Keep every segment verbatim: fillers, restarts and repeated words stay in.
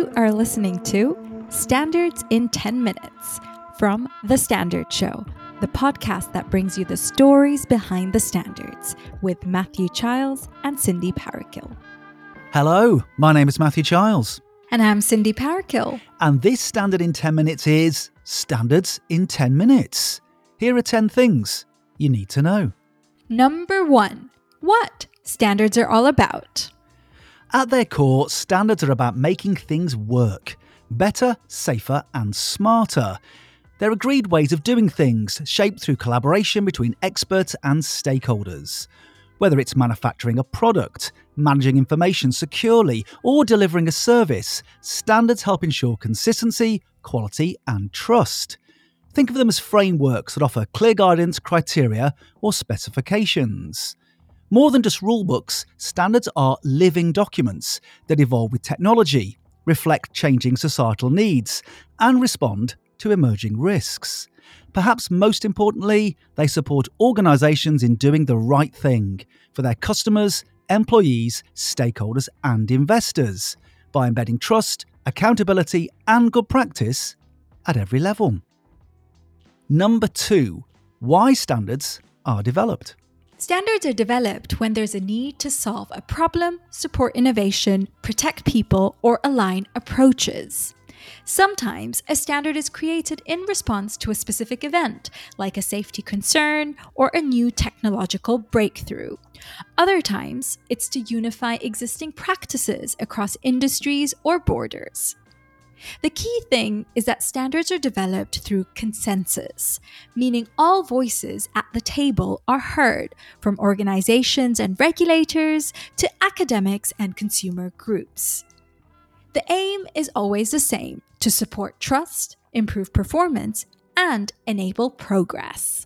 You are listening to Standards in ten minutes from The Standard Show, the podcast that brings you the stories behind the standards with Matthew Childs and Cindy Parakill. Hello, my name is Matthew Childs. And I'm Cindy Parakill. And this Standard in ten minutes is Standards in ten minutes. Here are ten things you need to know. Number one, what standards are all about. At their core, standards are about making things work better, safer, and smarter. They're agreed ways of doing things, shaped through collaboration between experts and stakeholders. Whether it's manufacturing a product, managing information securely, or delivering a service, standards help ensure consistency, quality, and trust. Think of them as frameworks that offer clear guidance, criteria, or specifications. More than just rulebooks, standards are living documents that evolve with technology, reflect changing societal needs, and respond to emerging risks. Perhaps most importantly, they support organisations in doing the right thing for their customers, employees, stakeholders, and investors by embedding trust, accountability, and good practice at every level. Number two, why standards are developed. Standards are developed when there's a need to solve a problem, support innovation, protect people, or align approaches. Sometimes a standard is created in response to a specific event, like a safety concern or a new technological breakthrough. Other times, it's to unify existing practices across industries or borders. The key thing is that standards are developed through consensus, meaning all voices at the table are heard, from organizations and regulators to academics and consumer groups. The aim is always the same: to support trust, improve performance, and enable progress.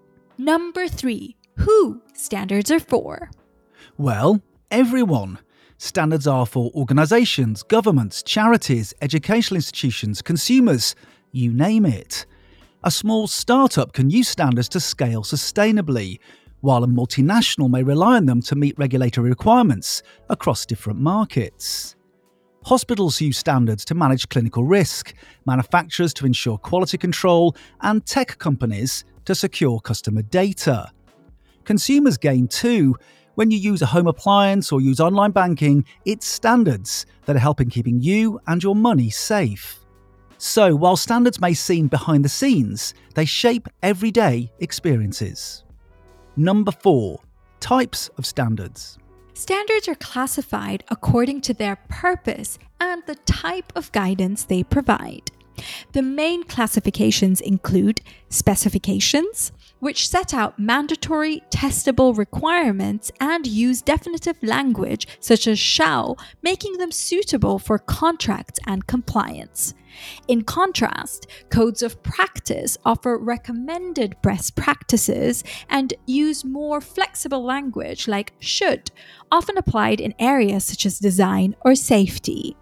Number three, who standards are for? Well, everyone. Standards are for organisations, governments, charities, educational institutions, consumers, you name it. A small startup can use standards to scale sustainably, while a multinational may rely on them to meet regulatory requirements across different markets. Hospitals use standards to manage clinical risk, manufacturers to ensure quality control, and tech companies to secure customer data. Consumers gain too. When you use a home appliance or use online banking, it's standards that are helping keeping you and your money safe. So while standards may seem behind the scenes, they shape everyday experiences. Number four, types of standards. Standards are classified according to their purpose and the type of guidance they provide. The main classifications include specifications, which set out mandatory testable requirements and use definitive language such as shall, making them suitable for contracts and compliance. In contrast, codes of practice offer recommended best practices and use more flexible language like should, often applied in areas such as design or safety.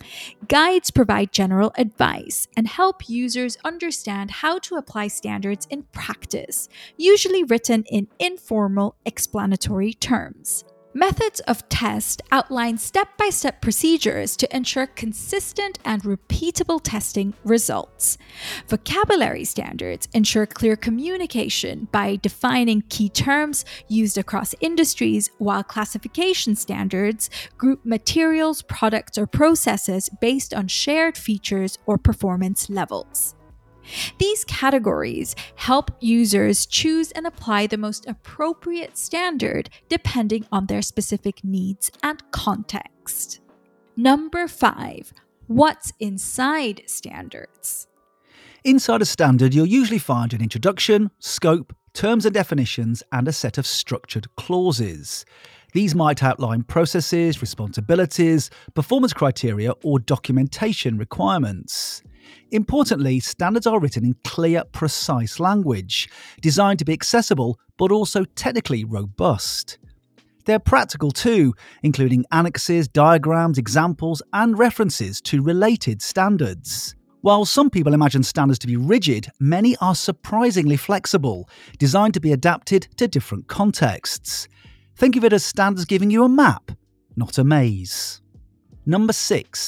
Guides provide general advice and help users understand how to apply standards in practice, usually written in informal, explanatory terms. Methods of test outline step-by-step procedures to ensure consistent and repeatable testing results. Vocabulary standards ensure clear communication by defining key terms used across industries, while classification standards group materials, products, or processes based on shared features or performance levels. These categories help users choose and apply the most appropriate standard depending on their specific needs and context. Number five, what's inside standards? Inside a standard, you'll usually find an introduction, scope, terms and definitions, and a set of structured clauses. These might outline processes, responsibilities, performance criteria, or documentation requirements. Importantly, standards are written in clear, precise language, designed to be accessible but also technically robust. They're practical too, including annexes, diagrams, examples, and references to related standards. While some people imagine standards to be rigid, many are surprisingly flexible, designed to be adapted to different contexts. Think of it as standards giving you a map, not a maze. Number six,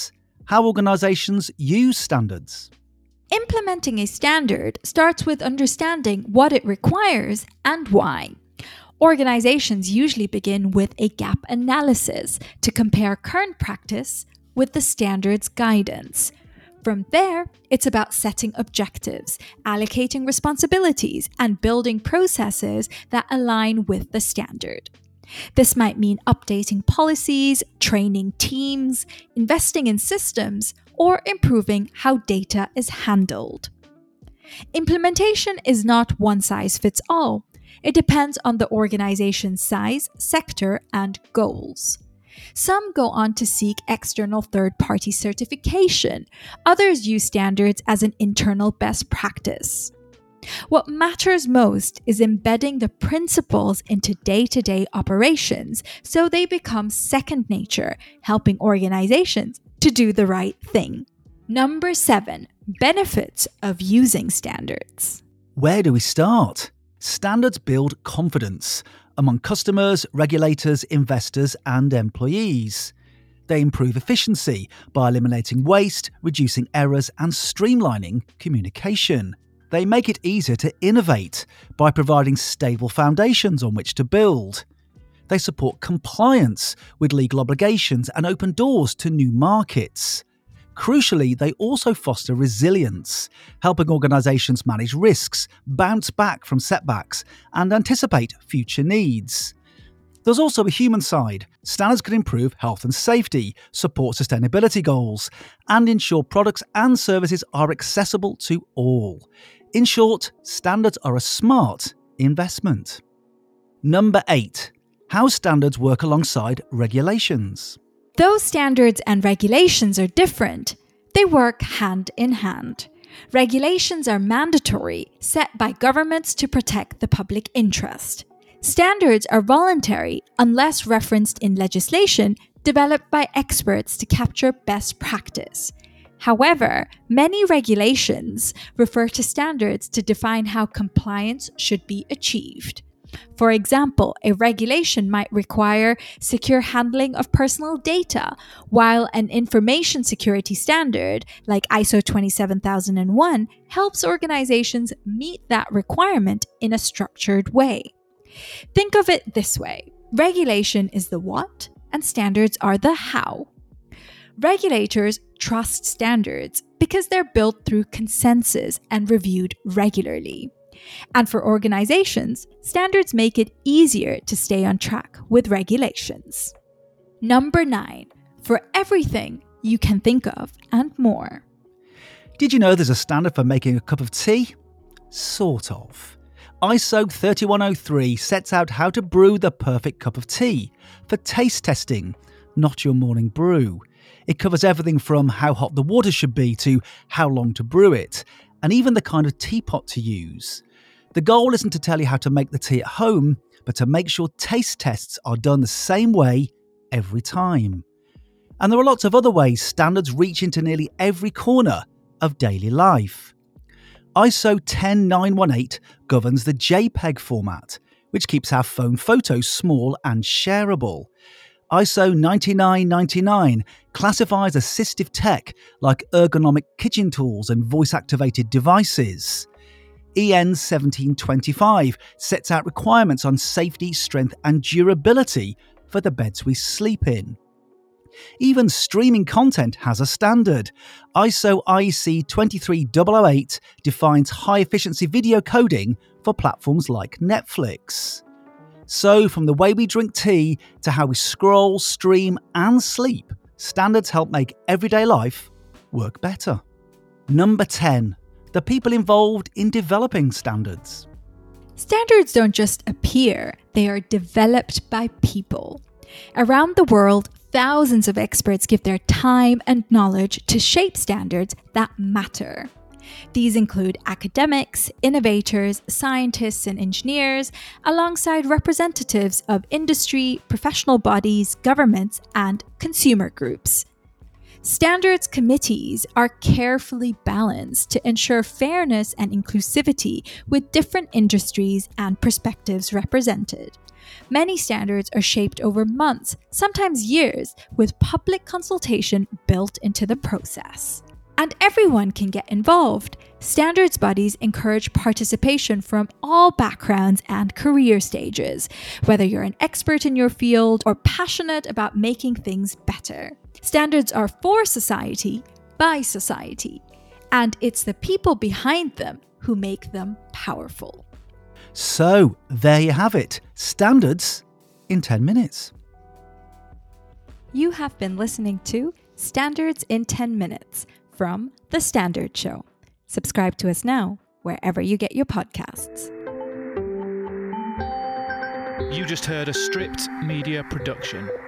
how organisations use standards. Implementing a standard starts with understanding what it requires and why. Organizations usually begin with a gap analysis to compare current practice with the standard's guidance. From there, it's about setting objectives, allocating responsibilities, and building processes that align with the standard. This might mean updating policies, training teams, investing in systems, or improving how data is handled. Implementation is not one size fits all. It depends on the organization's size, sector, and goals. Some go on to seek external third-party certification. Others use standards as an internal best practice. What matters most is embedding the principles into day-to-day operations so they become second nature, helping organizations to do the right thing. Number seven, benefits of using standards. Where do we start? Standards build confidence among customers, regulators, investors, and employees. They improve efficiency by eliminating waste, reducing errors, and streamlining communication. They make it easier to innovate by providing stable foundations on which to build. They support compliance with legal obligations and open doors to new markets. Crucially, they also foster resilience, helping organisations manage risks, bounce back from setbacks, and anticipate future needs. There's also a human side. Standards can improve health and safety, support sustainability goals, and ensure products and services are accessible to all. In short, standards are a smart investment. Number eight, how standards work alongside regulations. Though standards and regulations are different, they work hand in hand. Regulations are mandatory, set by governments to protect the public interest. Standards are voluntary unless referenced in legislation developed by experts to capture best practice. However, many regulations refer to standards to define how compliance should be achieved. For example, a regulation might require secure handling of personal data, while an information security standard like I S O twenty-seven thousand one helps organizations meet that requirement in a structured way. Think of it this way: regulation is the what, and standards are the how. Regulators trust standards because they're built through consensus and reviewed regularly. And for organizations, standards make it easier to stay on track with regulations. Number nine, for everything you can think of and more. Did you know there's a standard for making a cup of tea? Sort of. I S O thirty-one oh three sets out how to brew the perfect cup of tea for taste testing, not your morning brew. It covers everything from how hot the water should be to how long to brew it, and even the kind of teapot to use. The goal isn't to tell you how to make the tea at home, but to make sure taste tests are done the same way every time. And there are lots of other ways standards reach into nearly every corner of daily life. I S O ten nine one eight governs the JPEG format, which keeps our phone photos small and shareable. I S O ninety-nine ninety-nine classifies assistive tech like ergonomic kitchen tools and voice-activated devices. E N seventeen twenty-five sets out requirements on safety, strength and durability for the beds we sleep in. Even streaming content has a standard. I S O I E C twenty-three thousand eight defines high-efficiency video coding for platforms like Netflix. So, from the way we drink tea to how we scroll, stream and sleep, standards help make everyday life work better. Number ten. The people involved in developing standards. Standards don't just appear, they are developed by people. Around the world, thousands of experts give their time and knowledge to shape standards that matter. These include academics, innovators, scientists, and engineers, alongside representatives of industry, professional bodies, governments, and consumer groups. Standards committees are carefully balanced to ensure fairness and inclusivity with different industries and perspectives represented. Many standards are shaped over months, sometimes years, with public consultation built into the process. And everyone can get involved. Standards bodies encourage participation from all backgrounds and career stages, whether you're an expert in your field or passionate about making things better. Standards are for society, by society, and it's the people behind them who make them powerful. So, there you have it. Standards in ten minutes. You have been listening to Standards in ten minutes from The Standard Show. Subscribe to us now, wherever you get your podcasts. You just heard a Stripped Media production.